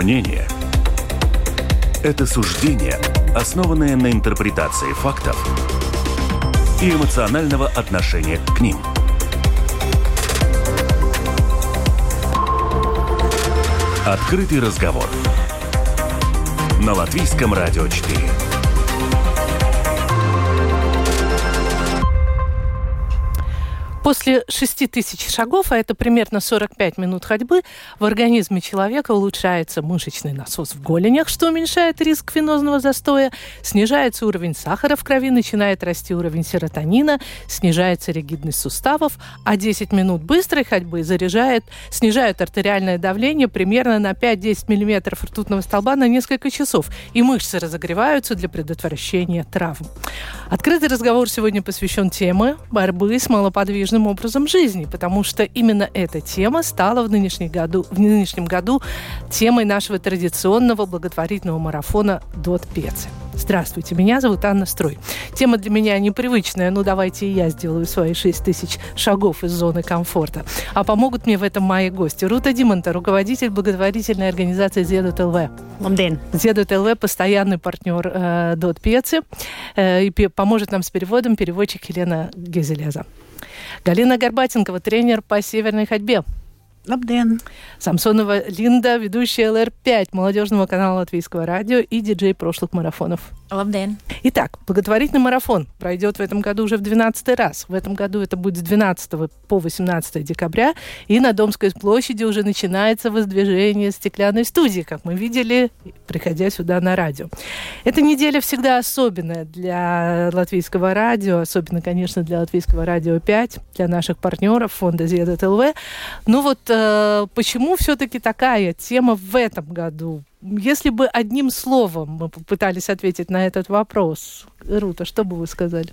Мнение – это суждение, основанное на интерпретации фактов и эмоционального отношения к ним. Открытый разговор на Латвийском радио 4. После 6000 шагов, а это примерно 45 минут ходьбы, в организме человека улучшается мышечный насос в голенях, что уменьшает риск венозного застоя, снижается уровень сахара в крови, начинает расти уровень серотонина, снижается ригидность суставов, а 10 минут быстрой ходьбы снижают артериальное давление примерно на 5-10 мм ртутного столба на несколько часов, и мышцы разогреваются для предотвращения травм. Открытый разговор сегодня посвящен теме борьбы с малоподвижным образом жизни, потому что именно эта тема стала в нынешнем году темой нашего традиционного благотворительного марафона «Дот Пиеци». Здравствуйте, меня зовут Анна Строй. Тема для меня непривычная, но давайте и я сделаю свои 6000 шагов из зоны комфорта. А помогут мне в этом мои гости. Рута Димонта, руководитель благотворительной организации Зедут ЛВ. Лабден. Зедут ЛВ – постоянный партнер Дот Пиеци. И поможет нам с переводом переводчик Елена Гезелеза. Галина Горбатенкова, тренер по северной ходьбе. Лабден. Самсонова Линда, ведущая ЛР5 молодежного канала Латвийского радио и диджей прошлых марафонов. Лабден. Итак, благотворительный марафон пройдет в этом году уже в 12-й раз. В этом году это будет с 12 по 18 декабря. И на Домской площади уже начинается воздвижение стеклянной студии, как мы видели, приходя сюда на радио. Эта неделя всегда особенная для Латвийского радио, особенно, конечно, для Латвийского радио 5, для наших партнеров фонда Зедут ЛВ. Ну вот почему все-таки такая тема в этом году? Если бы одним словом мы попытались ответить на этот вопрос, Рута, что бы вы сказали?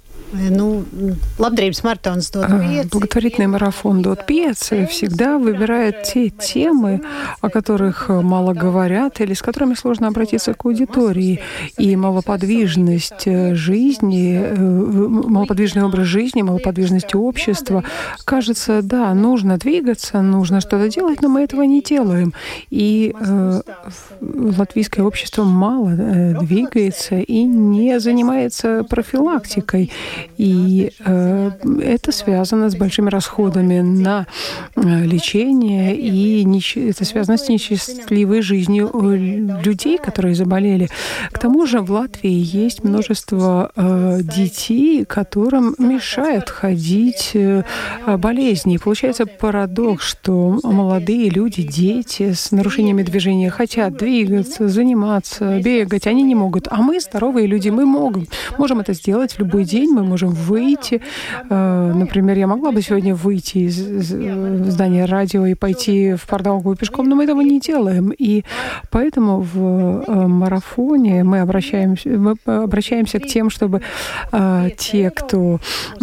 Благотворительный марафон Дот Пиеци всегда выбирает те темы, о которых мало говорят или с которыми сложно обратиться к аудитории. И малоподвижность жизни, малоподвижный образ жизни, малоподвижность общества, кажется, да, нужно двигаться, нужно что-то делать, но мы этого не делаем. И латвийское общество мало двигается и не занимается профилактикой. И это связано с большими расходами на лечение, и это связано с несчастливой жизнью людей, которые заболели. К тому же в Латвии есть множество детей, которым мешают ходить болезни. И получается парадокс, что молодые люди, дети с нарушениями движения хотят двигаться, заниматься, бегать, они не могут. А мы, здоровые люди, мы можем это сделать в любой день, мы можем выйти. Например, я могла бы сегодня выйти из здания радио и пойти в Пардаугу пешком, но мы этого не делаем. И поэтому в марафоне мы обращаемся к тем, чтобы те, кто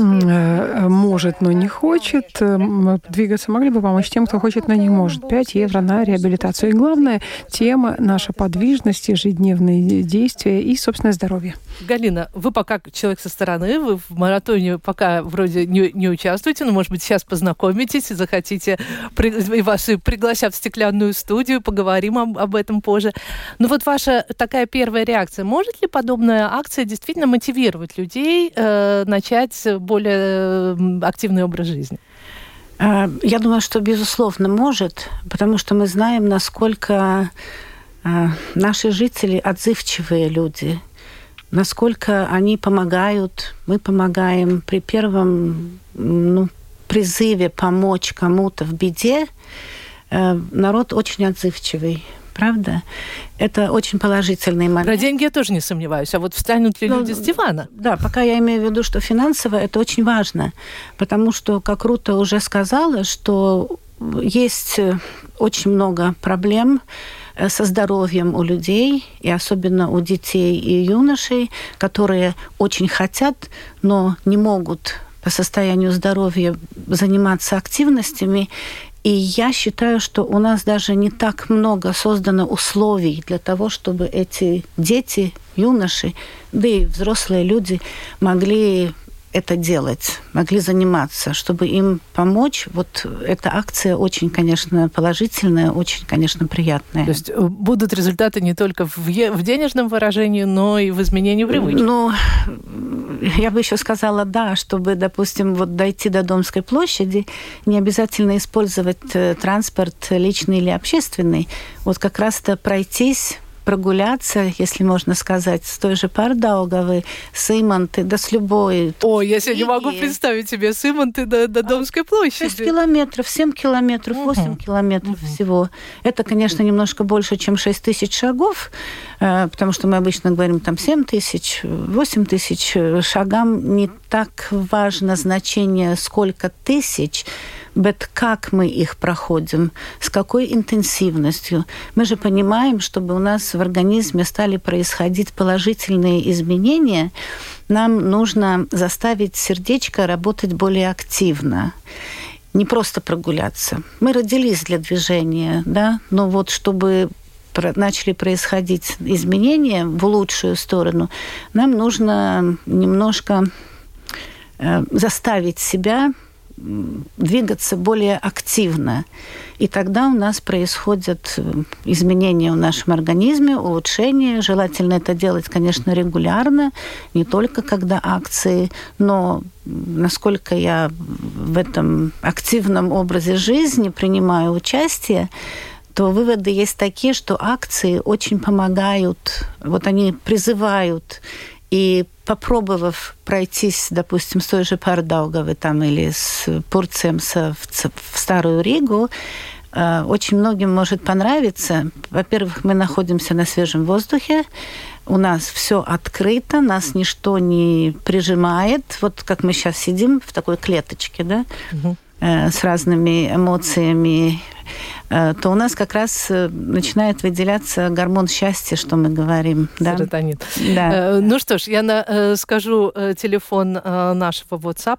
может, но не хочет двигаться, могли бы помочь тем, кто хочет, но не может. 5 евро на реабилитацию. И главная тема — наша подвижность, ежедневные действия и собственное здоровье. Галина, вы пока человек со стороны, вы в маратоне пока вроде не участвуете, но, может быть, сейчас познакомитесь и захотите, и вас пригласят в стеклянную студию, поговорим об этом позже. Но вот ваша такая первая реакция. Может ли подобная акция действительно мотивировать людей начать более активный образ жизни? Я думаю, что, безусловно, может, потому что мы знаем, насколько наши жители отзывчивые люди, насколько они помогают, мы помогаем при первом призыве помочь кому-то в беде. Народ очень отзывчивый. Правда? Это очень положительный момент. Про деньги я тоже не сомневаюсь. А вот встанут ли люди с дивана? Да, пока я имею в виду, что финансово это очень важно. Потому что, как Рута уже сказала, что есть очень много проблем со здоровьем у людей, и особенно у детей и юношей, которые очень хотят, но не могут по состоянию здоровья заниматься активностями. И я считаю, что у нас даже не так много создано условий для того, чтобы эти дети, юноши, да и взрослые люди могли это делать, могли заниматься, чтобы им помочь. Вот эта акция очень, конечно, положительная, очень, конечно, приятная. То есть будут результаты не только в денежном выражении, но и в изменении привычек? Ну, я бы еще сказала, да, чтобы, допустим, вот дойти до Домской площади, не обязательно использовать транспорт личный или общественный. Вот как раз-то пройтись, прогуляться, если можно сказать, с той же Pārdaugavy, с Иманты, да с любой. Ой, я себе не могу представить себе с Иманты до Домской площади. 6 километров, 7 километров, 8 километров всего. Это, конечно, немножко больше, чем 6 тысяч шагов, потому что мы обычно говорим там 7 тысяч, 8 тысяч. Шагам не так важно значение, сколько тысяч, как мы их проходим, с какой интенсивностью. Мы же понимаем, чтобы у нас в организме стали происходить положительные изменения, нам нужно заставить сердечко работать более активно. Не просто прогуляться. Мы родились для движения, да, но вот чтобы начали происходить изменения в лучшую сторону, нам нужно немножко заставить себя двигаться более активно. И тогда у нас происходят изменения в нашем организме, улучшения. Желательно это делать, конечно, регулярно, не только когда акции, но насколько я в этом активном образе жизни принимаю участие, то выводы есть такие, что акции очень помогают, вот они призывают. И попробовав пройтись, допустим, с той же Pārdaugavy там, или с Purciems в Старую Ригу, очень многим может понравиться. Во-первых, мы находимся на свежем воздухе, у нас все открыто, нас ничто не прижимает. Вот как мы сейчас сидим в такой клеточке, да, с разными эмоциями, то у нас как раз начинает выделяться гормон счастья, что мы говорим. Серотонин. Да. Ну что ж, я скажу телефон нашего WhatsApp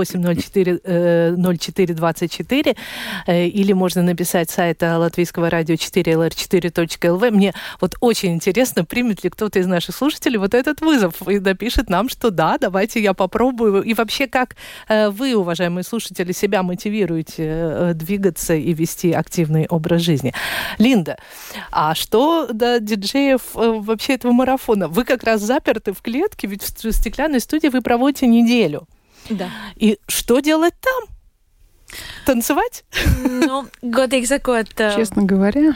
28040424, или можно написать с сайта латвийского радио 4lr4.lv. Мне вот очень интересно, примет ли кто-то из наших слушателей вот этот вызов и напишет нам, что да, давайте я попробую. И вообще, как вы, уважаемые слушатели, себя мотивируете двигаться и вести активный образ жизни. Линда, а что до диджеев вообще этого марафона? Вы как раз заперты в клетке, ведь в стеклянной студии вы проводите неделю. Да. И что делать там? Танцевать? Ну, godīgi sakot, честно говоря,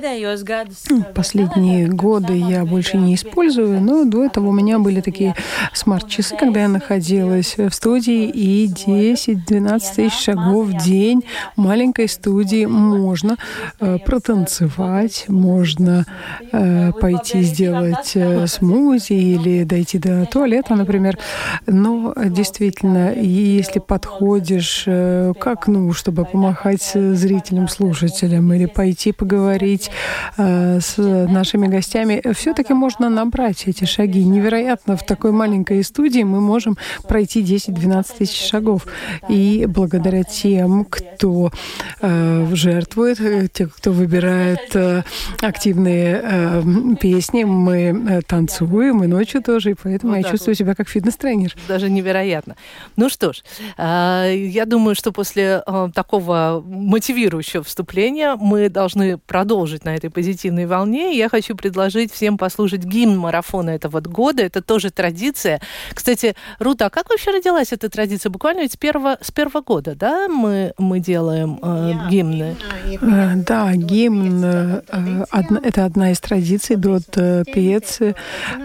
последние годы я больше не использую, но до этого у меня были такие смарт-часы, когда я находилась в студии, и 10-12 тысяч шагов в день в маленькой студии можно протанцевать, можно пойти сделать смузи или дойти до туалета, например. Но действительно, если подходишь к окну, чтобы помахать зрителям, слушателям, или пойти поговорить с нашими гостями, все-таки можно набрать эти шаги. Невероятно, в такой маленькой студии мы можем пройти 10-12 тысяч шагов. И благодаря тем, кто жертвует, тем, кто выбирает активные песни, мы танцуем и ночью тоже, и поэтому я чувствую себя как фитнес-тренер. Даже невероятно. Ну что ж, я думаю, что после такого мотивирующего вступления мы должны продолжить на этой позитивной волне. Я хочу предложить всем послушать гимн марафона этого года. Это тоже традиция. Кстати, Рута, а как вообще родилась эта традиция? Буквально ведь с первого года, да, мы делаем гимны? Да, гимн это одна из традиций. Дот Пиецы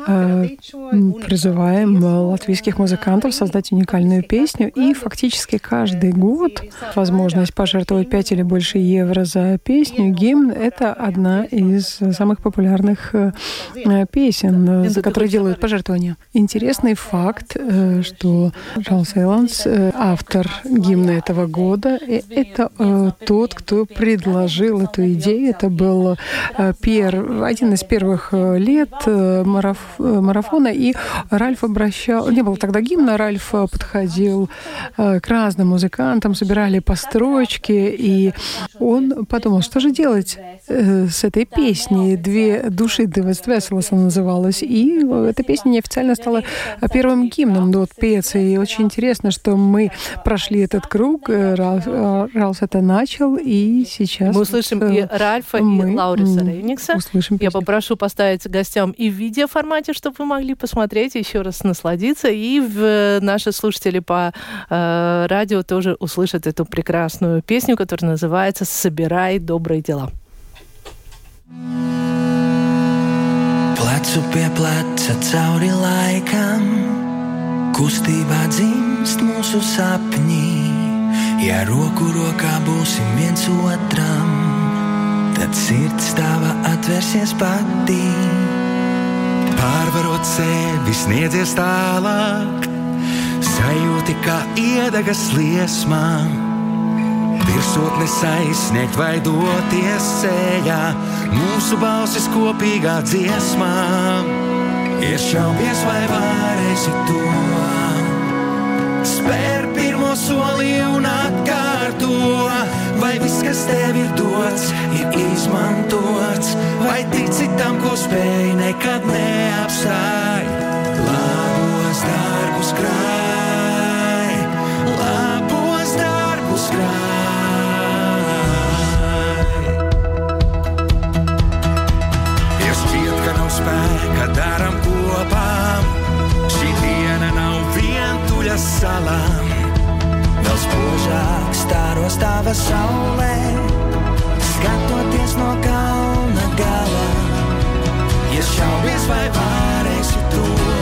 призываем латвийских музыкантов создать уникальную песню. И фактически каждый год возможность пожертвовать 5 или больше евро за песню. Гимн — это одна из самых популярных песен, за которые делают пожертвования. Интересный факт, что Чарльз Эйланс, автор гимна этого года, это тот, кто предложил эту идею. Это был один из первых лет марафона, и Ральф не было тогда гимна, Ральф подходил к разным музыкантам, собирали по строчке, и он подумал, что же делать с этой песней. «Две души Дивas Dvēseles» она называлась. И эта песня неофициально стала первым гимном Дот Пьецы. И очень интересно, что мы прошли этот круг. Ральф это начал, и сейчас... Мы услышим и Ральфа, и Лауриса Рейникса. Я попрошу поставить гостям и в видеоформате, чтобы вы могли посмотреть, еще раз насладиться. И наши слушатели по радио тоже услышат эту прекрасную песню, которая называется «Собирай добрые дела». Plecu pie pleca cauri laikam, kustībā dzimst mūsu sapņi. Ja roku rokā būsim viens otram, tad sirds tava atvērsies pati. Pārvarot sevi, sniedzies tālāk, sajūti kā iedegas liesmā. Virsotnes aizsniegt vai doties ceļā, mūsu balsis kopīgā dziesmā. Iešaubies vai varēsi to, spēr pirmo soli un atkārto. Vai viss, kas tev ir dots, ir izmantots, vai tici tam, ko spēj, nekad neapstāj. Labos darbus krāj, labos darbus krāj. Spēka daram kopā, šī diena nav vientuļa salā. Vēl spožāk stāros tava saulē, skatoties no kalna gala. Ja šaubies vai varēsi to,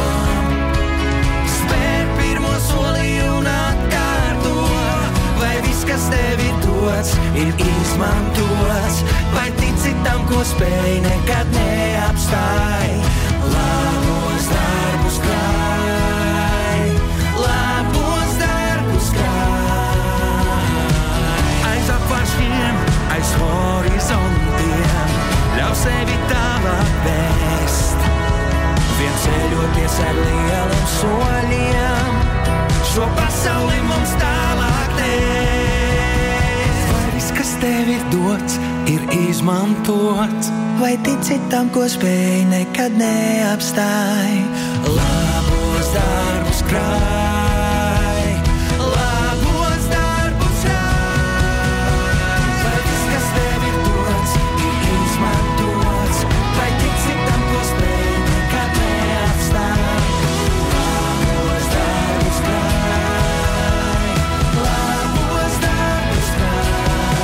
spēr pirmo soli un atkārto. Vai viss, kas tev ir dots, ir izmantots, vai tici tam, ko spēj, nekad neapstāj. Labos darbus krāj, labos darbus krāj. Aiz apvaršiem, aiz horizontiem, ļauj sevi tālāk vēst. Vien ceļoties ar lieliem soļiem, šo pasauli mums tālāk nest. Vai viss, kas tev ir dots, ir izmantots, vai tici tam, ko spēj, nekad neapstāj. Labos darbus krāj, labos darbus krāj. Vai viss, kas tev ir dots, ir izmantots, vai tici tam, ko spēj, nekad neapstāj. Labos darbus krāj, labos darbus krāj.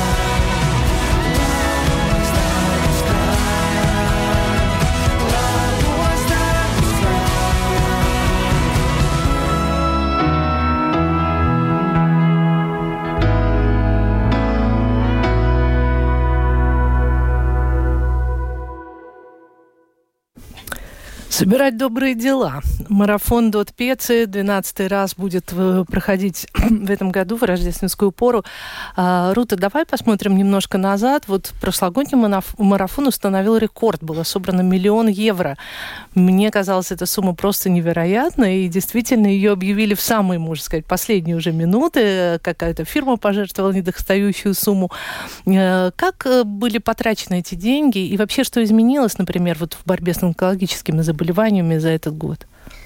Собирать добрые дела. Марафон Дот Пьецы 12-й раз будет проходить в этом году, в рождественскую пору. Рута, давай посмотрим немножко назад. Вот прошлогодний марафон установил рекорд. Было собрано 1 000 000 евро. Мне казалось, эта сумма просто невероятная. И действительно, ее объявили в самые, можно сказать, последние уже минуты. Какая-то фирма пожертвовала недостающую сумму. Как были потрачены эти деньги? И вообще, что изменилось, например, вот в борьбе с онкологическими заболеваниями за этот год?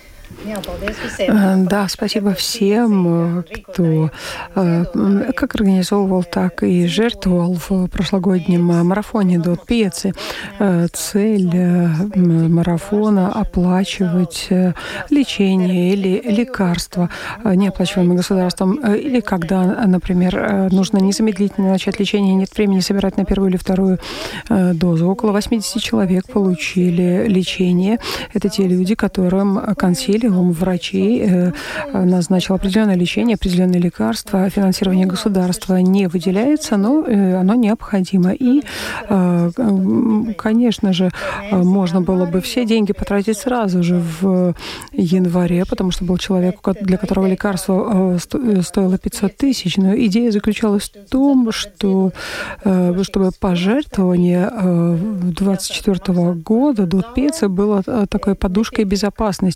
Да, спасибо всем, кто как организовывал, так и жертвовал в прошлогоднем марафоне Дот Пьецы. Цель марафона — оплачивать лечение или лекарства, неоплачиваемые государством, или когда, например, нужно незамедлительно начать лечение, нет времени собирать на первую или вторую дозу. Около 80 человек получили лечение. Это те люди, которым консилиум врачей назначил определенное лечение, определенные лекарства. Финансирование государства не выделяется, но оно необходимо. И, конечно же, можно было бы все деньги потратить сразу же в январе, потому что был человек, для которого лекарство стоило 500 000. Но идея заключалась в том, что, чтобы пожертвование 2024 года Дот Пьецы было такой подушкой безопасности, когда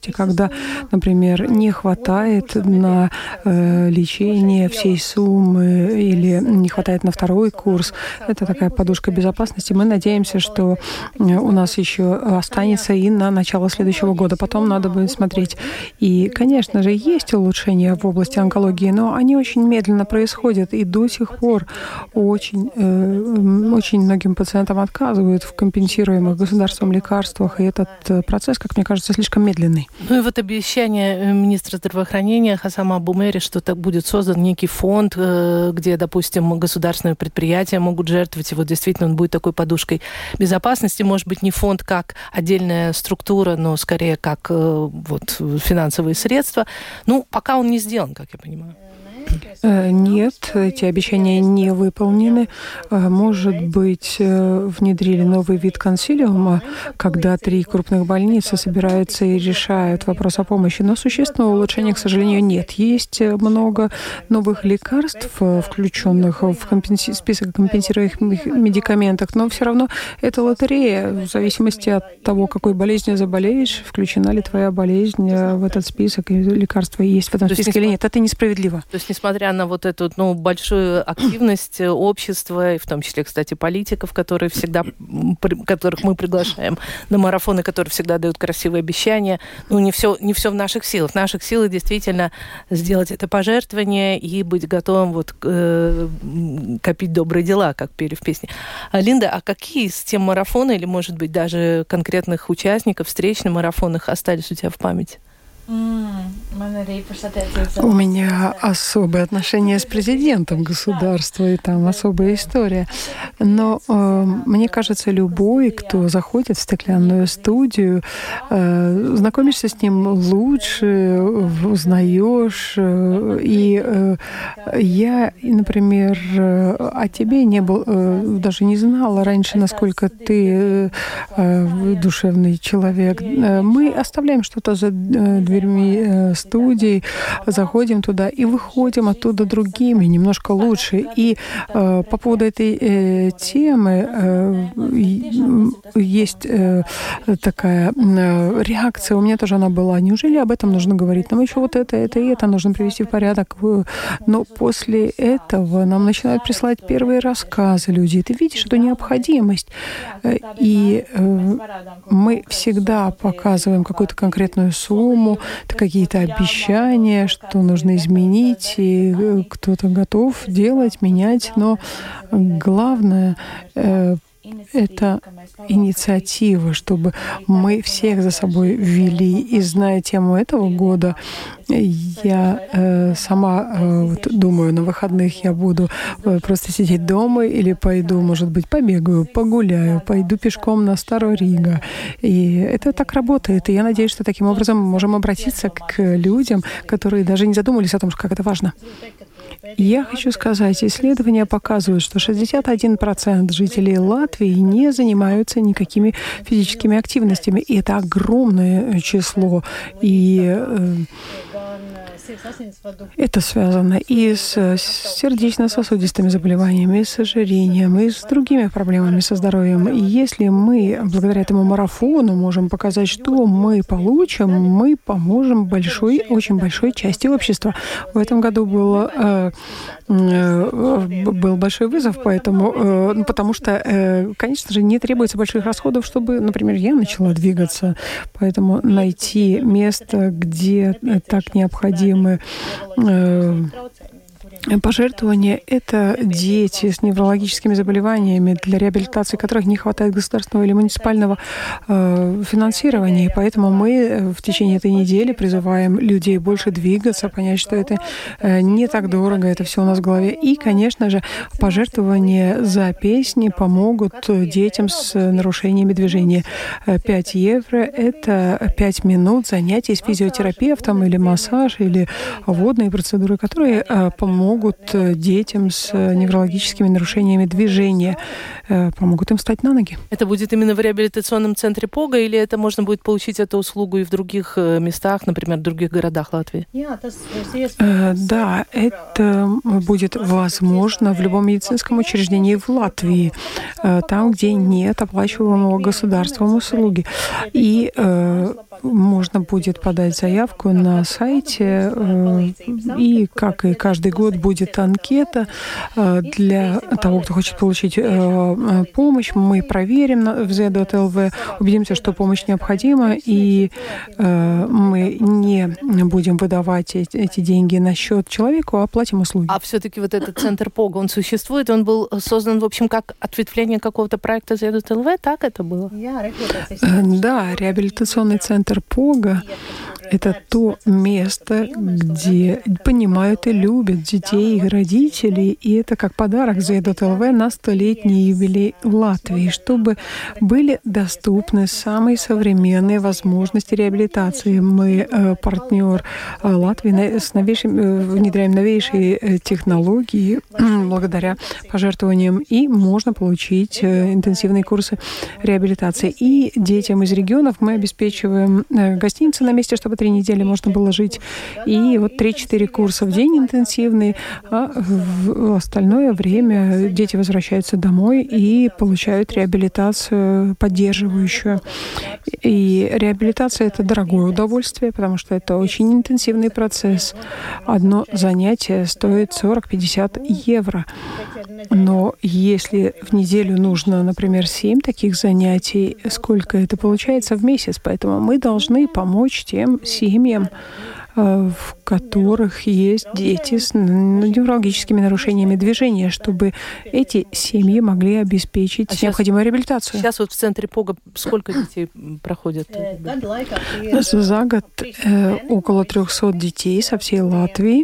когда, например, не хватает на лечение всей суммы или не хватает на второй курс. Это такая подушка безопасности. Мы надеемся, что у нас еще останется и на начало следующего года. Потом надо будет смотреть. И, конечно же, есть улучшения в области онкологии, но они очень медленно происходят. И до сих пор очень многим пациентам отказывают в компенсируемых государством лекарствах. И этот процесс, как мне кажется, слишком медленный. Ну и вот обещание министра здравоохранения Хасама Абу-Мери, что так будет создан некий фонд, где, допустим, государственные предприятия могут жертвовать. И вот действительно он будет такой подушкой безопасности. Может быть, не фонд как отдельная структура, но скорее как вот финансовые средства. Ну, пока он не сделан, как я понимаю. Нет, эти обещания не выполнены. Может быть, внедрили новый вид консилиума, когда 3 крупных больницы собираются и решают вопрос о помощи. Но существенного улучшения, к сожалению, нет. Есть много новых лекарств, включенных в список компенсируемых медикаментов, но все равно это лотерея. В зависимости от того, какой болезнью заболеешь, включена ли твоя болезнь в этот список, и лекарства есть в этом списке или нет. Это несправедливо. То есть, несмотря на вот эту большую активность общества, и в том числе, кстати, политиков, которых мы приглашаем на марафоны, которые всегда дают красивые обещания, не все в наших силах. В наших силах действительно сделать это пожертвование и быть готовым копить добрые дела, как пели в песне. Линда, а какие из тем марафона, или, может быть, даже конкретных участников встреч на марафонах остались у тебя в памяти? У меня особые отношения с президентом государства, и там особая история. Но мне кажется, любой, кто заходит в стеклянную студию, знакомишься с ним лучше, узнаешь. И я, например, о тебе даже не знала раньше, насколько ты душевный человек. Мы оставляем что-то за дверьми студий, заходим туда и выходим оттуда другими, немножко лучше. И по поводу этой темы есть такая реакция, у меня тоже она была. Неужели об этом нужно говорить? Нам еще вот это и это нужно привести в порядок. Но после этого нам начинают присылать первые рассказы люди. Ты видишь эту необходимость. И мы всегда показываем какую-то конкретную сумму, какие-то обещания, что нужно изменить, и кто-то готов делать, менять. Но главное это инициатива, чтобы мы всех за собой вели. И зная тему этого года, я сама думаю, на выходных я буду просто сидеть дома или пойду, может быть, побегаю, погуляю, пойду пешком на Старую Рига. И это так работает. И я надеюсь, что таким образом мы можем обратиться к людям, которые даже не задумывались о том, как это важно. Я хочу сказать, исследования показывают, что 61% жителей Латвии не занимаются никакими физическими активностями. И это огромное число. И это связано и с сердечно-сосудистыми заболеваниями, и с ожирением, и с другими проблемами со здоровьем. И если мы благодаря этому марафону можем показать, что мы получим, мы поможем очень большой части общества. В этом году был большой вызов, потому что, конечно же, не требуется больших расходов, чтобы, например, я начала двигаться. Поэтому найти место, где так необходимы пожертвования — это дети с неврологическими заболеваниями, для реабилитации которых не хватает государственного или муниципального финансирования. И поэтому мы в течение этой недели призываем людей больше двигаться, понять, что это не так дорого, это все у нас в голове. И, конечно же, пожертвования за песни помогут детям с нарушениями движения. 5 евро — это 5 минут занятий с физиотерапевтом или массаж, или водные процедуры, которые помогут помогут детям с неврологическими нарушениями движения, помогут им встать на ноги. Это будет именно в реабилитационном центре ПОГа, или это можно будет получить эту услугу и в других местах, например, в других городах Латвии? Да, это будет возможно в любом медицинском учреждении в Латвии, там, где нет оплачиваемого государством услуги. И можно будет подать заявку на сайте, и, как и каждый год, будет анкета для того, кто хочет получить помощь. Мы проверим в Z.LV, убедимся, что помощь необходима, и мы не будем выдавать эти деньги на счет человеку, а оплатим услуги. А все-таки вот этот центр ПОГа, он существует, он был создан, в общем, как ответвление какого-то проекта Z.LV, так это было? Да, реабилитационный центр ПОГа — это то место, где понимают и любят детей, их родителей, и это как подарок Z.LV на 100-летний юбилей в Латвии, чтобы были доступны самые современные возможности реабилитации. Мы партнер Латвии, внедряем новейшие технологии благодаря пожертвованиям, и можно получить интенсивные курсы реабилитации. И детям из регионов мы обеспечиваем гостиницы на месте, чтобы 3 недели можно было жить, и вот 3-4 курса в день интенсивные, а в остальное время дети возвращаются домой и получают реабилитацию поддерживающую. И реабилитация — это дорогое удовольствие, потому что это очень интенсивный процесс. Одно занятие стоит 40-50 евро. Но если в неделю нужно, например, 7 таких занятий, сколько это получается в месяц? Поэтому мы должны помочь тем семьям, в которых есть дети с неврологическими нарушениями движения, чтобы эти семьи могли обеспечить необходимую реабилитацию. Сейчас вот в центре ПОГа сколько детей проходят? За год около 300 детей со всей Латвии.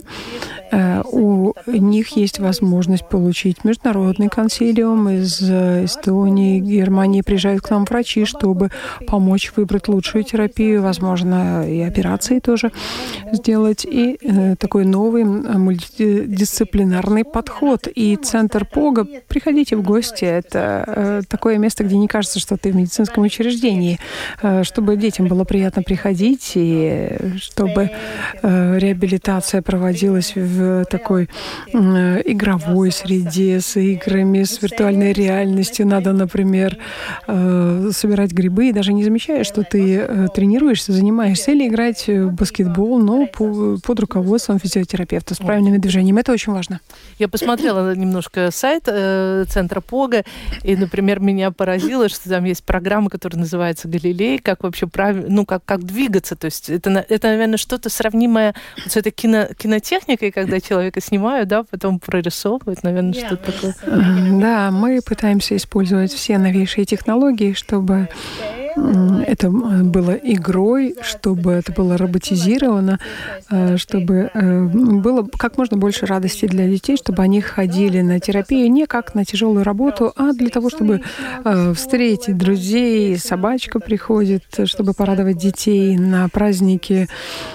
У них есть возможность получить международный консилиум из Эстонии, Германии. Приезжают к нам врачи, чтобы помочь выбрать лучшую терапию, возможно, и операции тоже сделать. И такой новый мультидисциплинарный подход. И центр ПОГа, приходите в гости. Это такое место, где не кажется, что ты в медицинском учреждении. Чтобы детям было приятно приходить, и чтобы реабилитация проводилась в такой игровой среде, с играми, с виртуальной реальностью. Надо, например, собирать грибы, и даже не замечая, что ты тренируешься, занимаешься, или играть в баскетбол, но под руководством физиотерапевта с правильными движениями. Это очень важно. Я посмотрела немножко сайт центра ПОГа, и, например, меня поразило, что там есть программа, которая называется «Галилей», как вообще правильно, как двигаться. То есть это, наверное, что-то сравнимое с этой кинотехникой, когда человека снимают, да, потом прорисовывают, наверное, что-то такое. Да, мы пытаемся использовать все новейшие технологии, чтобы это было игрой, чтобы это было роботизировано, чтобы было как можно больше радости для детей, чтобы они ходили на терапию не как на тяжелую работу, а для того, чтобы встретить друзей, собачка приходит, чтобы порадовать детей на праздники,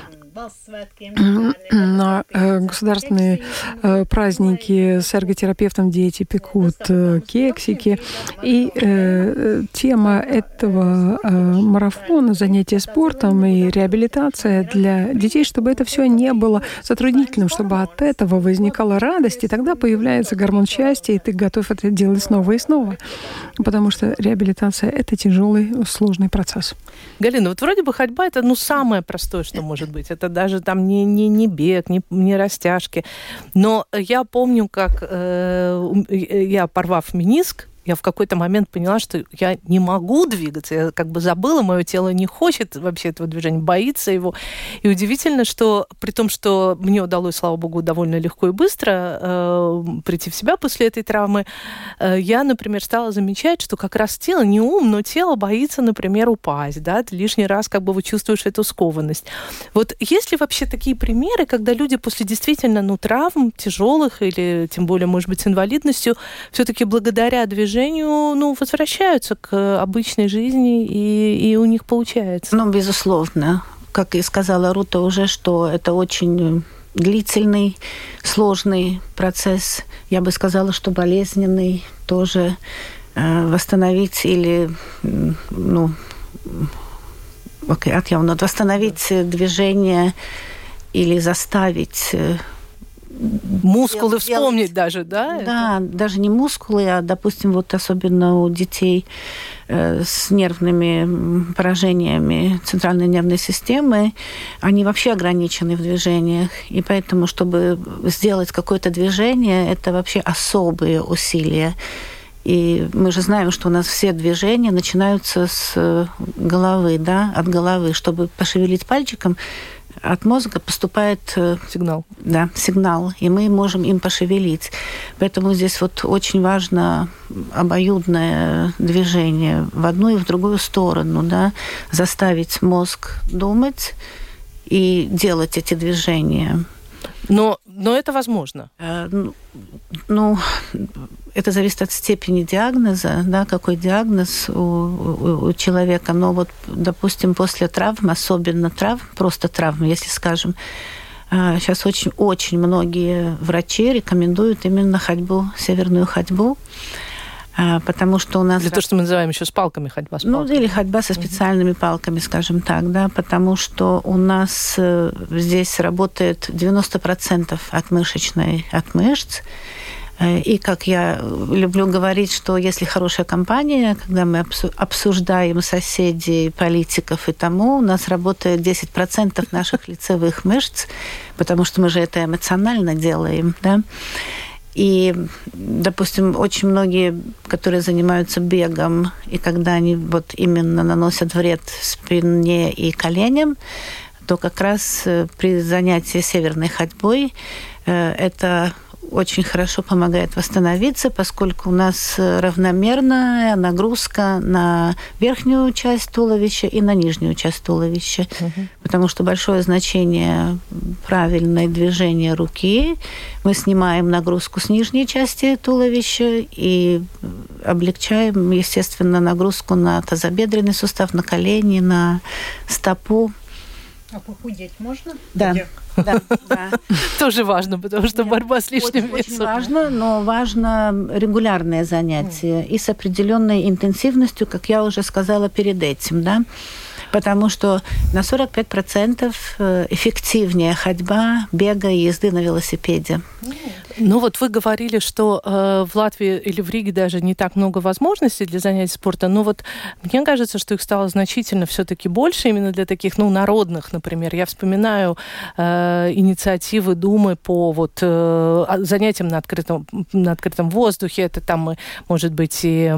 на государственные праздники с эрготерапевтом дети пекут кексики. И тема этого марафона, занятия спортом и реабилитация для детей, чтобы это все не было затруднительным, чтобы от этого возникала радость, и тогда появляется гормон счастья, и ты готов это делать снова и снова. Потому что реабилитация — это тяжелый, сложный процесс. Галина, вот вроде бы ходьба — это самое простое, что может быть. Это даже там не бег, не растяжки. Но я помню, как я, порвав мениск, я в какой-то момент поняла, что я не могу двигаться. Я как бы забыла, мое тело не хочет вообще этого движения, боится его. И удивительно, что при том, что мне удалось, слава богу, довольно легко и быстро прийти в себя после этой травмы, я, например, стала замечать, что как раз тело, не ум, но тело боится, например, упасть. Да? Ты лишний раз как бы чувствуешь эту скованность. Вот есть ли вообще такие примеры, когда люди после действительно травм тяжелых или тем более, может быть, с инвалидностью, все-таки благодаря движению возвращаются к обычной жизни, и у них получается? Безусловно. Как и сказала Рута уже, что это очень длительный, сложный процесс. Я бы сказала, что болезненный тоже. Восстановить или, восстановить движение или заставить... Мускулы вспомнить даже, да? Да, даже не мускулы, а, допустим, вот особенно у детей с нервными поражениями центральной нервной системы, они вообще ограничены в движениях. И поэтому, чтобы сделать какое-то движение, это вообще особые усилия. И мы же знаем, что у нас все движения начинаются с головы, да, от головы. Чтобы пошевелить пальчиком, от мозга поступает сигнал. Да, сигнал, и мы можем им пошевелить. Поэтому здесь вот очень важно обоюдное движение в одну и в другую сторону, да, заставить мозг думать и делать эти движения. Но это возможно. Это зависит от степени диагноза, да, какой диагноз у человека. Но вот, допустим, после травм, особенно просто травм, если скажем, сейчас очень многие врачи рекомендуют именно ходьбу, северную ходьбу, потому что у нас... Или то, что мы называем еще с палками, ходьба с палками. Или ходьба со специальными палками, скажем так, да, потому что у нас здесь работает 90% от мышц. И, как я люблю говорить, что если хорошая компания, когда мы обсуждаем соседей, политиков и тому, у нас работает 10% наших лицевых мышц, потому что мы же это эмоционально делаем, да. И, допустим, очень многие, которые занимаются бегом, и когда они вот именно наносят вред спине и коленям, то как раз при занятии северной ходьбой это очень хорошо помогает восстановиться, поскольку у нас равномерная нагрузка на верхнюю часть туловища и на нижнюю часть туловища. Потому что большое значение правильное движение руки. Мы снимаем нагрузку с нижней части туловища и облегчаем, естественно, нагрузку на тазобедренный сустав, на колени, на стопу. А похудеть можно? Да. Да. Тоже важно, потому что борьба с лишним весом. Очень важно, но важно регулярное занятие и с определенной интенсивностью, как я уже сказала перед этим, да. Потому что на 45% эффективнее ходьба, бега и езды на велосипеде. Ну вот вы говорили, что в Латвии или в Риге даже не так много возможностей для занятий спортом, но вот мне кажется, что их стало значительно все-таки больше именно для таких, народных, например. Я вспоминаю инициативы Думы по вот занятиям на открытом воздухе. Это там, может быть, и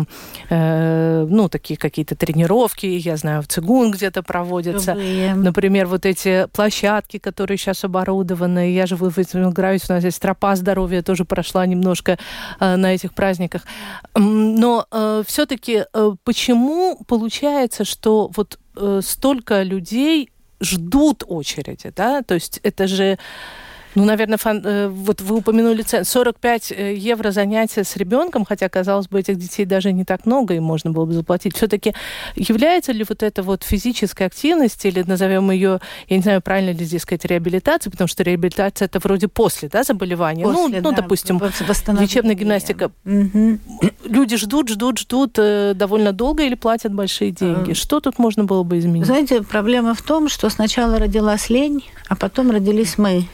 такие какие-то тренировки, я знаю, в Цигун где-то проводятся. Например, вот эти площадки, которые сейчас оборудованы. Я живу в Витмилгравице, у нас здесь тропа здоровья тоже прошла немножко на этих праздниках. Но все-таки почему получается, что вот столько людей ждут очереди, да? То есть это же... наверное, вот вы упомянули цену. 45 евро занятия с ребенком, хотя, казалось бы, этих детей даже не так много, и можно было бы заплатить. Все-таки является ли вот эта вот физическая активность, или назовем ее, я не знаю, правильно ли здесь сказать, реабилитацией, потому что реабилитация это вроде после, да, заболевания. После, допустим, лечебная гимнастика. Угу. Люди ждут довольно долго или платят большие деньги. Что тут можно было бы изменить? Знаете, проблема в том, что сначала родилась лень, а потом родились мы.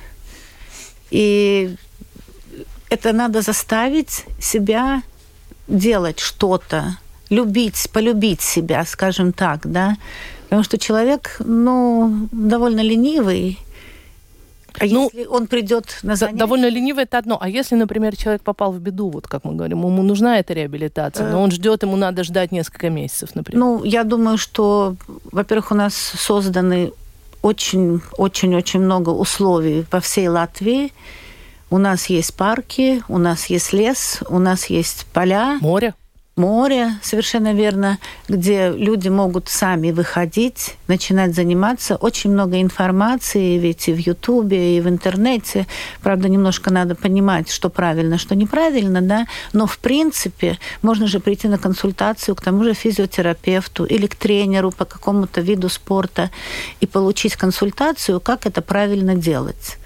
И это надо заставить себя делать что-то, полюбить себя, скажем так, да. Потому что человек, довольно ленивый. А если он придет на занятие... Довольно ленивый – это одно. А если, например, человек попал в беду, вот как мы говорим, ему нужна эта реабилитация, но он ждет, ему надо ждать несколько месяцев, например. Я думаю, что, во-первых, у нас созданы очень-очень-очень много условий по всей Латвии. У нас есть парки, у нас есть лес, у нас есть поля. Море, совершенно верно, где люди могут сами выходить, начинать заниматься. Очень много информации, ведь и в Ютубе, и в интернете. Правда, немножко надо понимать, что правильно, что неправильно, да. Но, в принципе, можно же прийти на консультацию к тому же физиотерапевту или к тренеру по какому-то виду спорта и получить консультацию, как это правильно делать.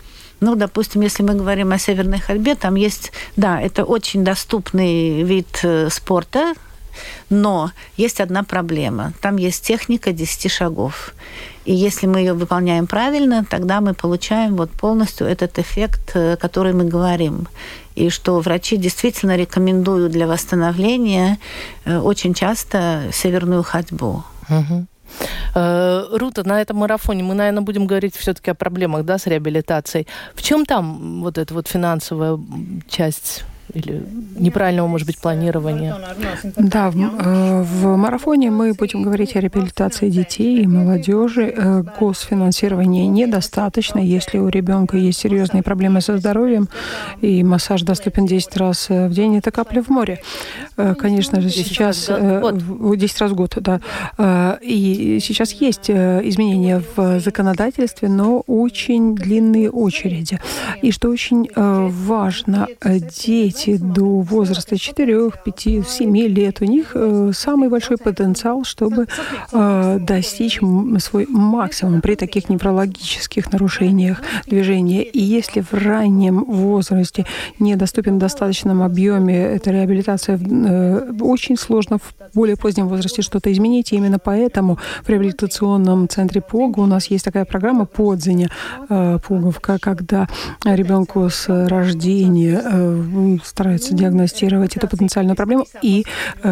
Ну, допустим, если мы говорим о северной ходьбе, там есть, да, это очень доступный вид спорта, но есть одна проблема. Там есть техника 10 шагов. И если мы ее выполняем правильно, тогда мы получаем вот полностью этот эффект, который мы говорим. И что врачи действительно рекомендуют для восстановления очень часто северную ходьбу. Угу. Рута, на этом марафоне мы, наверное, будем говорить все-таки о проблемах, да, с реабилитацией. В чем там вот эта вот финансовая часть или неправильного, может быть, планирования? Да, в марафоне мы будем говорить о реабилитации детей и молодежи. Госфинансирования недостаточно. Если у ребенка есть серьезные проблемы со здоровьем, и массаж доступен 10 раз в день, это капля в море. Конечно же, сейчас 10 раз в год, да. И сейчас есть изменения в законодательстве, но очень длинные очереди. И что очень важно, дети до возраста 4, 5, 7 лет, у них самый большой потенциал, чтобы достичь свой максимум при таких неврологических нарушениях движения. И если в раннем возрасте недоступен в достаточном объеме эта реабилитация, очень сложно в более позднем возрасте что-то изменить. И именно поэтому в реабилитационном центре ПОГ у нас есть такая программа «Подзеня», пуговка, когда ребенку с рождения стараются диагностировать эту потенциальную проблему и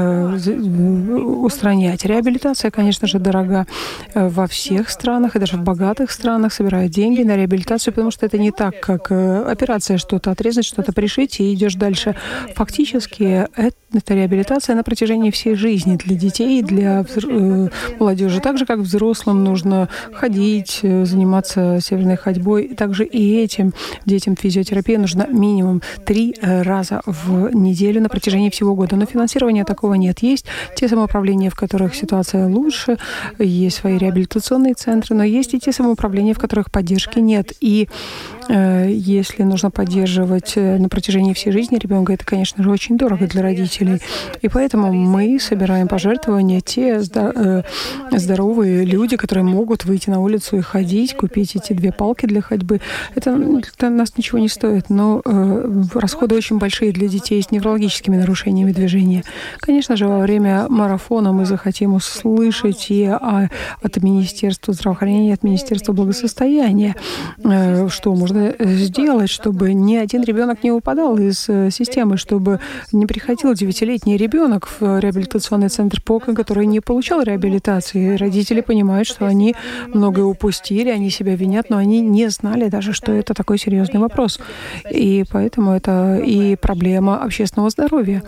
устранять. Реабилитация, конечно же, дорога во всех странах, и даже в богатых странах собирают деньги на реабилитацию, потому что это не так, как операция, что-то отрезать, что-то пришить, и идешь дальше. Фактически, это реабилитация на протяжении всей жизни для детей, для молодежи. Так же, как взрослым нужно ходить, заниматься северной ходьбой, также и этим детям физиотерапия нужна минимум 3 раза в неделю на протяжении всего года. Но финансирования такого нет. Есть те самоуправления, в которых ситуация лучше, есть свои реабилитационные центры, но есть и те самоуправления, в которых поддержки нет. И если нужно поддерживать на протяжении всей жизни ребенка, это, конечно же, очень дорого для родителей. И поэтому мы собираем пожертвования, те здоровые люди, которые могут выйти на улицу и ходить, купить эти 2 палки для ходьбы. Это нас ничего не стоит, но расходы очень большие для детей с неврологическими нарушениями движения. Конечно же, во время марафона мы захотим услышать и от Министерства здравоохранения, от Министерства благосостояния, что можно сделать, чтобы ни один ребенок не выпадал из системы, чтобы не приходил 9-летний ребенок в реабилитационный центр ПОГ, который не получал реабилитации. Родители понимают, что они многое упустили, они себя винят, но они не знали даже, что это такой серьезный вопрос. И поэтому это и проблема общественного здоровья.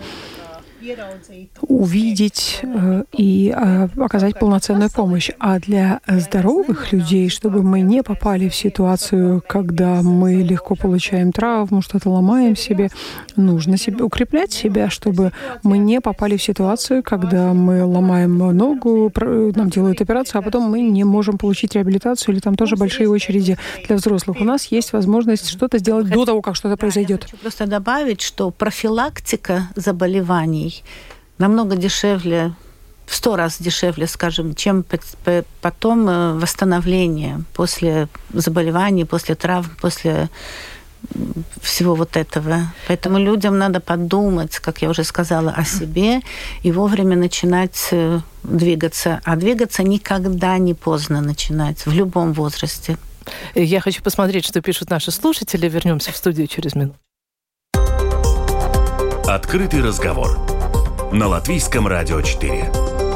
Увидеть и оказать полноценную помощь. А для здоровых людей, чтобы мы не попали в ситуацию, когда мы легко получаем травму, что-то ломаем себе, нужно укреплять себя, чтобы мы не попали в ситуацию, когда мы ломаем ногу, нам делают операцию, а потом мы не можем получить реабилитацию, или там тоже большие очереди для взрослых. У нас есть возможность что-то сделать до того, как что-то произойдет. Я хочу просто добавить, что профилактика заболеваний намного дешевле, в 100 раз дешевле, скажем, чем потом восстановление после заболеваний, после травм, после всего вот этого. Поэтому людям надо подумать, как я уже сказала, о себе и вовремя начинать двигаться. А двигаться никогда не поздно начинать, в любом возрасте. Я хочу посмотреть, что пишут наши слушатели. Вернемся в студию через минуту. Открытый разговор на Латвийском радио 4.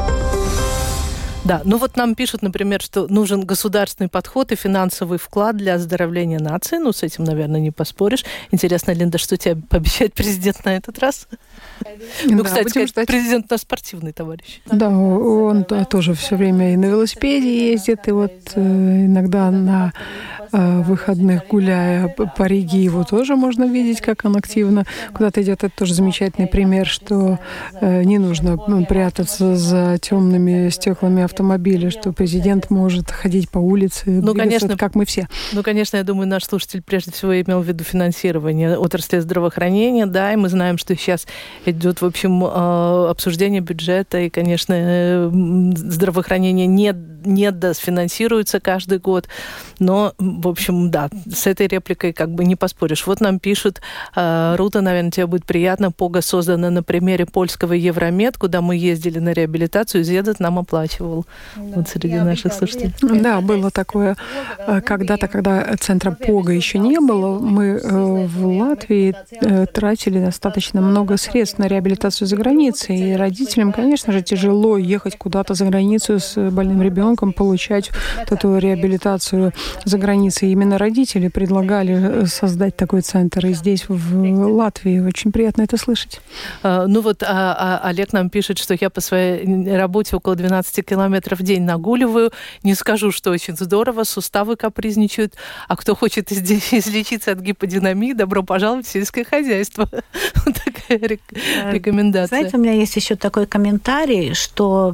Да, ну вот нам пишут, например, что нужен государственный подход и финансовый вклад для оздоровления нации. Ну, с этим, наверное, не поспоришь. Интересно, Линда, что тебе пообещает президент на этот раз? Ну, кстати, президент у нас спортивный товарищ. Да, он тоже все время и на велосипеде ездит, и вот иногда на выходных, гуляя по Риге, его тоже можно видеть, как он активно куда-то идет. Это тоже замечательный пример, что не нужно прятаться за темными стеклами автомобиля, что президент может ходить по улице, ну, конечно, как мы все. Ну, конечно, я думаю, наш слушатель прежде всего имел в виду финансирование отрасли здравоохранения, да, и мы знаем, что сейчас идет, в общем, обсуждение бюджета, и, конечно, здравоохранение не нет, да, финансируется каждый год. Но, в общем, да, с этой репликой как бы не поспоришь. Вот нам пишут, Рута, наверное, тебе будет приятно, ПОГа создана на примере польского Евромед, куда мы ездили на реабилитацию, и Зедат нам оплачивал. Да, вот среди наших слушателей. Да, было такое. Когда-то, когда центра ПОГа еще не было, мы в Латвии тратили достаточно много средств на реабилитацию за границей. И родителям, конечно же, тяжело ехать куда-то за границу с больным ребенком, получать вот эту реабилитацию за границей. Именно родители предлагали создать такой центр. И здесь, в Латвии, очень приятно это слышать. Ну вот Олег нам пишет, что я по своей работе около 12 километров в день нагуливаю. Не скажу, что очень здорово, суставы капризничают. А кто хочет излечиться от гиподинамии, добро пожаловать в сельское хозяйство. Вот такая рекомендация. Знаете, у меня есть еще такой комментарий, что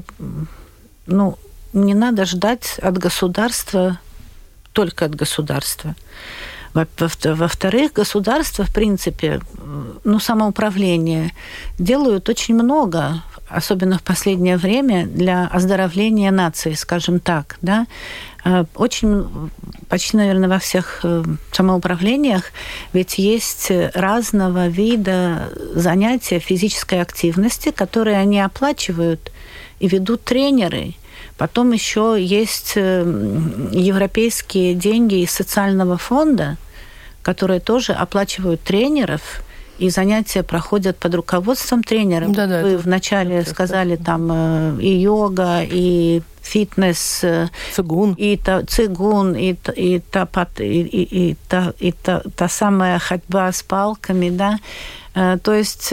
не надо ждать от государства, только от государства. Во-вторых, государство, в принципе, самоуправление делают очень много, особенно в последнее время, для оздоровления нации, скажем так, да. Почти, наверное, во всех самоуправлениях ведь есть разного вида занятия физической активности, которые они оплачивают и ведут тренеры. Потом еще есть европейские деньги из социального фонда, которые тоже оплачивают тренеров, и занятия проходят под руководством тренера. Да, вы вначале сказали, там и йога, и фитнес, цигун, и та самая ходьба с палками, да. То есть,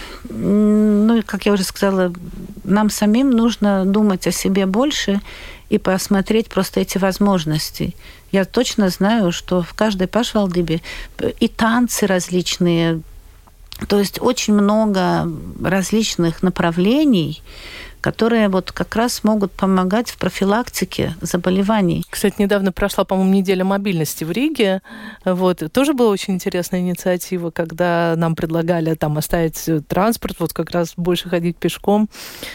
как я уже сказала, нам самим нужно думать о себе больше и посмотреть просто эти возможности. Я точно знаю, что в каждой пашвалдыбе и танцы различные, то есть очень много различных направлений, которые вот как раз могут помогать в профилактике заболеваний. Кстати, недавно прошла, по-моему, неделя мобильности в Риге. Вот. Тоже была очень интересная инициатива, когда нам предлагали там оставить транспорт, вот как раз больше ходить пешком.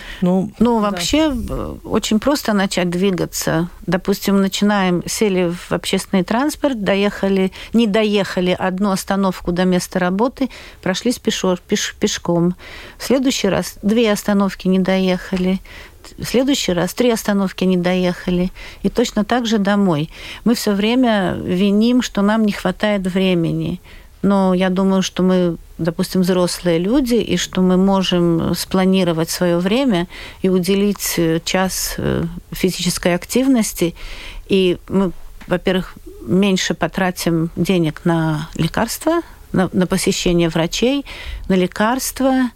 Вообще очень просто начать двигаться. Допустим, сели в общественный транспорт, не доехали одну остановку до места работы, прошлись пешком. В следующий раз 2 остановки не доехали. В следующий раз 3 остановки не доехали. И точно так же домой. Мы все время виним, что нам не хватает времени. Но я думаю, что мы, допустим, взрослые люди, и что мы можем спланировать свое время и уделить час физической активности. И мы, во-первых, меньше потратим денег на лекарства, на посещение врачей, на лекарства.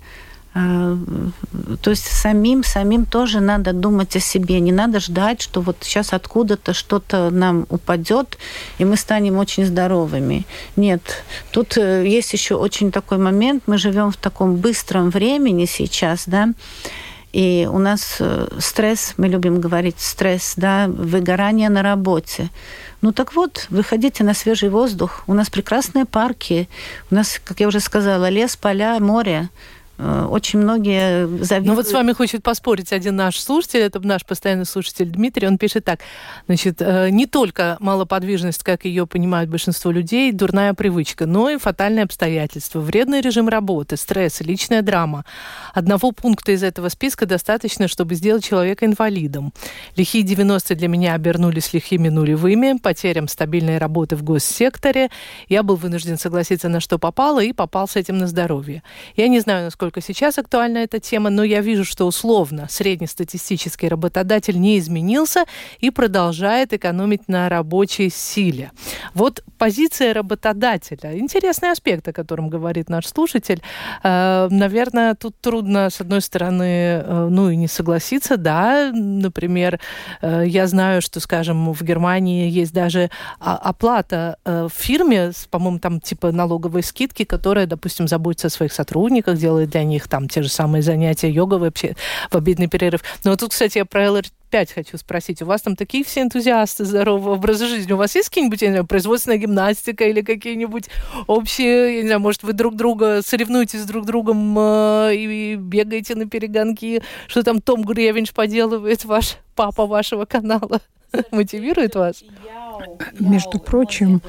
То есть самим тоже надо думать о себе. Не надо ждать, что вот сейчас откуда-то что-то нам упадет, и мы станем очень здоровыми. Нет. Тут есть еще очень такой момент. Мы живем в таком быстром времени сейчас, да, и у нас стресс, мы любим говорить стресс, да, выгорание на работе. Так вот, выходите на свежий воздух. У нас прекрасные парки. У нас, как я уже сказала, лес, поля, море. Очень многие завидуют. Вот с вами хочет поспорить один наш слушатель, это наш постоянный слушатель Дмитрий, он пишет так, не только малоподвижность, как ее понимают большинство людей, дурная привычка, но и фатальные обстоятельства, вредный режим работы, стресс, личная драма. Одного пункта из этого списка достаточно, чтобы сделать человека инвалидом. Лихие 90-е для меня обернулись лихими нулевыми, потерям стабильной работы в госсекторе. Я был вынужден согласиться на что попало и попал с этим на здоровье. Я не знаю, насколько сейчас актуальна эта тема, но я вижу, что условно среднестатистический работодатель не изменился и продолжает экономить на рабочей силе. Вот позиция работодателя. Интересный аспект, о котором говорит наш слушатель. Наверное, тут трудно, с одной стороны, и не согласиться. Да, например, я знаю, что, скажем, в Германии есть даже оплата в фирме, по-моему, там типа налоговой скидки, которая, допустим, заботится о своих сотрудниках, делает для них там те же самые занятия йога вообще в обеденный перерыв. Но тут, кстати, я про ЛР-5 хочу спросить. У вас там такие все энтузиасты здорового образа жизни. У вас есть какие-нибудь, я не знаю, производственная гимнастика или какие-нибудь общие, я не знаю, может, вы друг друга соревнуетесь с друг другом и бегаете на перегонки? Что там Том Гревинч поделывает, ваш папа вашего канала? Мотивирует вас? Между прочим,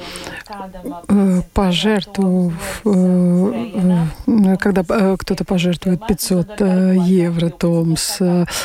когда кто-то пожертвует 500 евро, Томс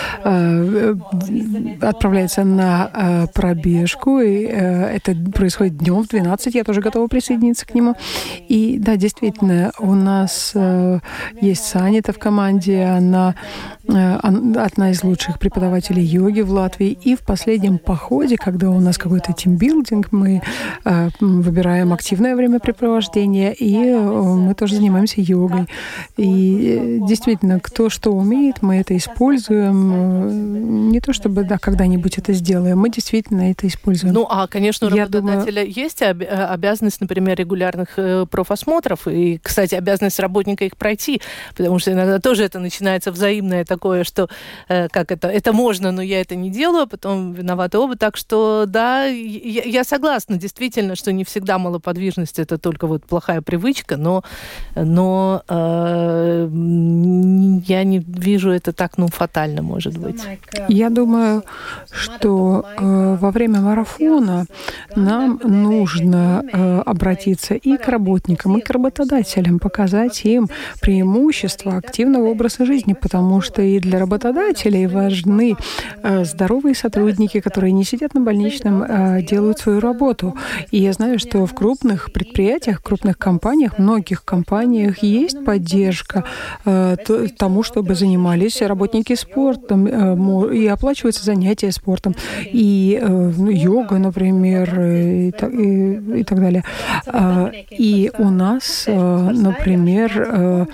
отправляется на пробежку, и это происходит днем в 12, я тоже готова присоединиться к нему. И да, действительно, у нас есть Санита в команде, она одна из лучших преподавателей йоги в Латвии, и в последнем походе, когда у нас какой-то тимбилдинг, мы выбираем активное времяпрепровождение, и мы тоже занимаемся йогой. И действительно, кто что умеет, мы это используем. Не то чтобы, да, когда-нибудь это сделаем, мы действительно это используем. Ну, а, конечно, у работодателя есть обязанность, например, регулярных профосмотров, и, кстати, обязанность работника их пройти, потому что иногда тоже это начинается взаимное такое, что это можно, но я это не делаю, а потом виноваты оба. Так что, да, я согласна, действительно, что не всегда малоподвижность — это только вот плохая привычка, но я не вижу это так, фатально, может быть. Я думаю, что во время марафона нам нужно обратиться и к работникам, и к работодателям, показать им преимущества активного образа жизни, потому что и для работодателей важны здоровые сотрудники, которые не сидят на больничном, делают свою работу. И я знаю, что в крупных предприятиях, крупных компаниях, многих компаниях есть поддержка тому, чтобы занимались работники спортом, и оплачиваются занятия спортом, и йога, например, и так далее. И у нас, например,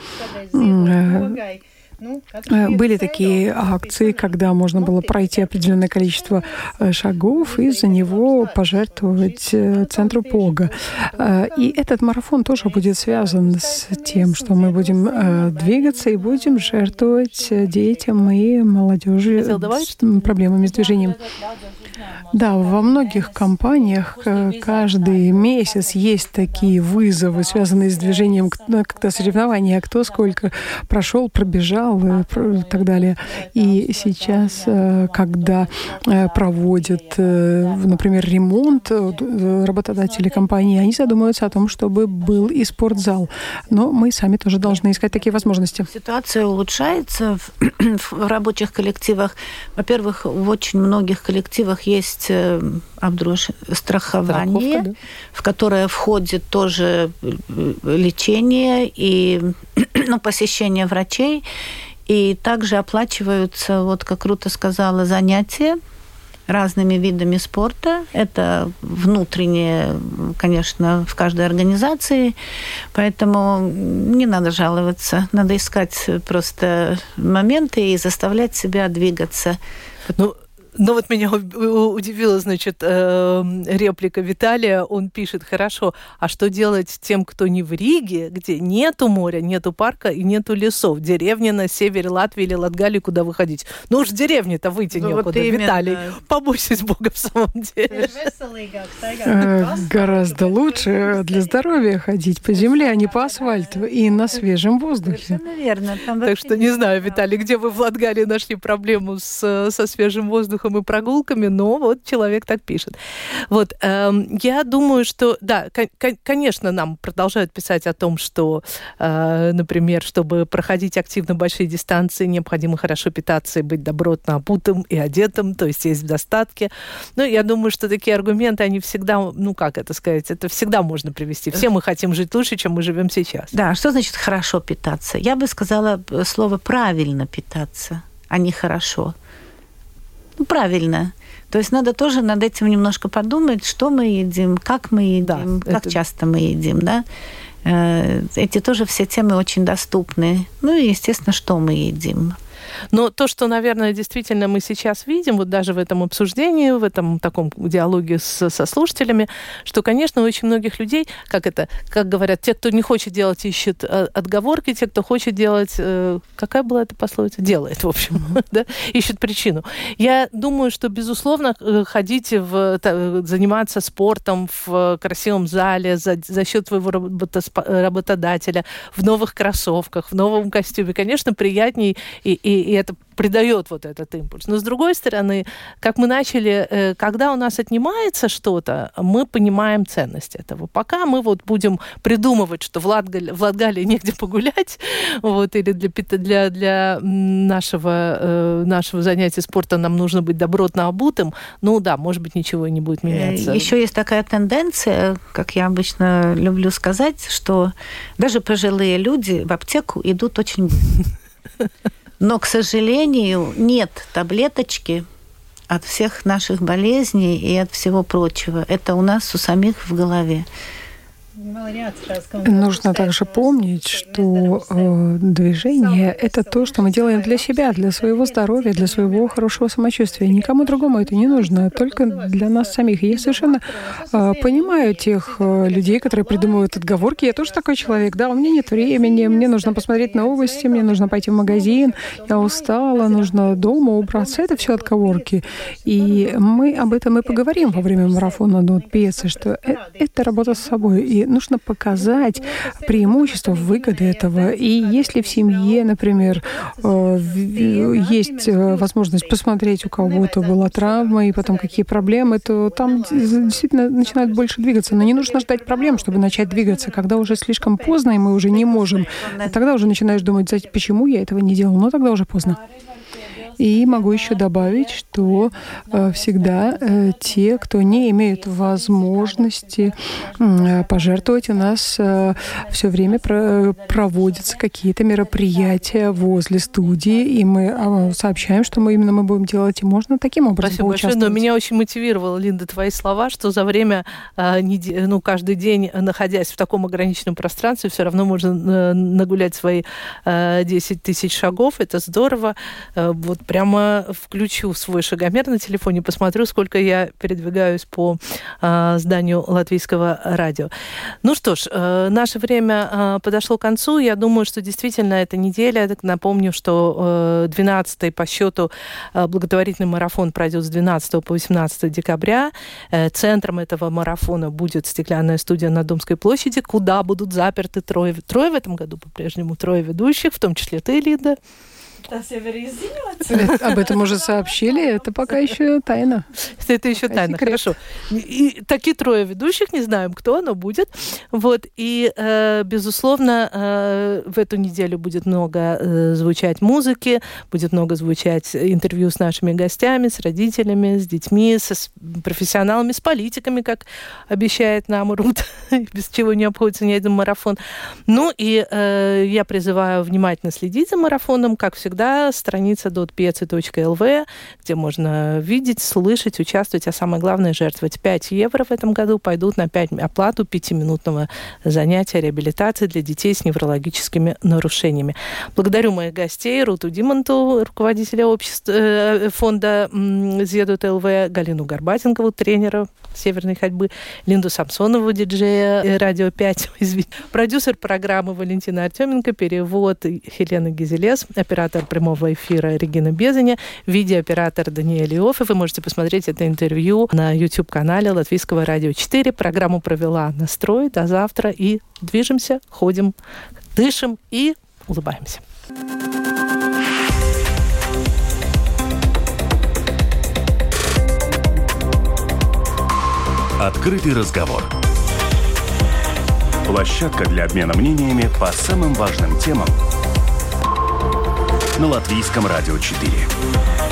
были такие акции, когда можно было пройти определенное количество шагов и за него пожертвовать центру Пога. И этот марафон тоже будет связан с тем, что мы будем двигаться и будем жертвовать детям и молодежи с проблемами с движением. Да, во многих компаниях каждый месяц есть такие вызовы, связанные с движением, когда соревнования, кто сколько прошел, пробежал и так далее. И сейчас, когда проводят, например, ремонт работодатели компании, они задумываются о том, чтобы был и спортзал. Но мы сами тоже должны искать такие возможности. Ситуация улучшается в рабочих коллективах. Во-первых, в очень многих коллективах есть страхование, да, в которое входит тоже лечение и посещение врачей. И также оплачиваются, вот как Рута сказала, занятия разными видами спорта. Это внутреннее, конечно, в каждой организации, поэтому не надо жаловаться. Надо искать просто моменты и заставлять себя двигаться. Но вот меня удивила, значит, реплика Виталия. Он пишет: хорошо, а что делать тем, кто не в Риге, где нету моря, нету парка и нету лесов? Деревня на севере Латвии или Латгалии, куда выходить? Ну уж в деревне-то выйти некуда, вот Виталий. Побойся Бога в самом деле. Гораздо лучше для здоровья ходить по земле, а не по асфальту и на свежем воздухе. Наверное. Так что не знаю, Виталий, где вы в Латгалии нашли проблему со свежим воздухом и прогулками, но вот человек так пишет. Вот, я думаю, что, да, конечно, нам продолжают писать о том, что, например, чтобы проходить активно большие дистанции, необходимо хорошо питаться и быть добротно обутым и одетым, то есть есть в достатке. Но я думаю, что такие аргументы, они всегда, это всегда можно привести. Все мы хотим жить лучше, чем мы живем сейчас. Да, что значит хорошо питаться? Я бы сказала слово «правильно питаться», а не «хорошо». Правильно. То есть надо тоже над этим немножко подумать, что мы едим, как мы едим, да, как часто мы едим, да. Эти тоже все темы очень доступны. Ну и, естественно, что мы едим. Но то, что, наверное, действительно мы сейчас видим, вот даже в этом обсуждении, в этом таком диалоге со слушателями, что, конечно, у очень многих людей, как говорят, те, кто не хочет делать, ищут отговорки, те, кто хочет делать, какая была эта пословица? Делает, в общем, да? Ищут причину. Я думаю, что, безусловно, ходить заниматься спортом в красивом зале за счет своего работодателя, в новых кроссовках, в новом костюме, конечно, приятней, и это придает вот этот импульс. Но, с другой стороны, как мы начали, когда у нас отнимается что-то, мы понимаем ценность этого. Пока мы вот будем придумывать, что в Латгалии негде погулять, вот, или для нашего занятия спорта нам нужно быть добротно обутым, ну да, может быть, ничего и не будет меняться. Еще есть такая тенденция, как я обычно люблю сказать, что даже пожилые люди в аптеку идут очень быстро. Но, к сожалению, нет таблеточки от всех наших болезней и от всего прочего. Это у нас у самих в голове. Нужно также помнить, что движение – это то, что мы делаем для себя, для своего здоровья, для своего хорошего самочувствия. Никому другому это не нужно, только для нас самих. И я совершенно понимаю тех людей, которые придумывают отговорки. Я тоже такой человек, да, у меня нет времени, мне нужно посмотреть новости, мне нужно пойти в магазин, я устала, нужно дома убраться. Это все отговорки. И мы об этом и поговорим во время марафона «Not Pieces», что это работа с собой. И нужно показать преимущества, выгоды этого. И если в семье, например, есть возможность посмотреть, у кого-то была травма, и потом какие проблемы, то там действительно начинают больше двигаться. Но не нужно ждать проблем, чтобы начать двигаться. Когда уже слишком поздно, и мы уже не можем, тогда уже начинаешь думать, почему я этого не делал. Но тогда уже поздно. И могу еще добавить, что всегда те, кто не имеют возможности пожертвовать, у нас все время проводятся какие-то мероприятия возле студии, и мы сообщаем, что мы будем делать, и можно таким образом поучаствовать. Спасибо большое. Но меня очень мотивировала, Линда, твои слова, что за время, каждый день, находясь в таком ограниченном пространстве, все равно можно нагулять свои 10 тысяч шагов. Это здорово. Вот прямо включу свой шагомер на телефоне, посмотрю, сколько я передвигаюсь по зданию Латвийского радио. Ну что ж, наше время подошло к концу. Я думаю, что действительно эта неделя, напомню, что 12-й по счету благотворительный марафон пройдет с 12 по 18 декабря. Центром этого марафона будет стеклянная студия на Домской площади, куда будут заперты трое в этом году по-прежнему, трое ведущих, в том числе ты, Линда. Об этом уже сообщили, это пока еще тайна. Это еще тайна, хорошо. И такие трое ведущих, не знаем, кто, но будет. Вот. И, безусловно, в эту неделю будет много звучать музыки, будет много звучать интервью с нашими гостями, с родителями, с детьми, с профессионалами, с политиками, как обещает нам Рут, без чего не обходится ни один марафон. Ну и я призываю внимательно следить за марафоном, как всегда, страница dotpieci.lv, где можно видеть, слышать, участвовать, а самое главное, жертвовать 5 евро в этом году пойдут на оплату 5-минутного занятия реабилитации для детей с неврологическими нарушениями. Благодарю моих гостей, Руту Димонту, руководителя фонда Зедут ЛВ, Галину Горбатенкову, тренера северной ходьбы, Линду Самсонову, диджея Радио 5, продюсер программы Валентина Артеменко, перевод Елена Гизелес, оператор прямого эфира Регина Безаня, видеооператор Даниэль Иофф. Вы можете посмотреть это интервью на YouTube-канале Латвийского радио 4. Программу провела «Настрой». До завтра. И движемся, ходим, дышим и улыбаемся. Открытый разговор. Площадка для обмена мнениями по самым важным темам на Латвийском радио 4.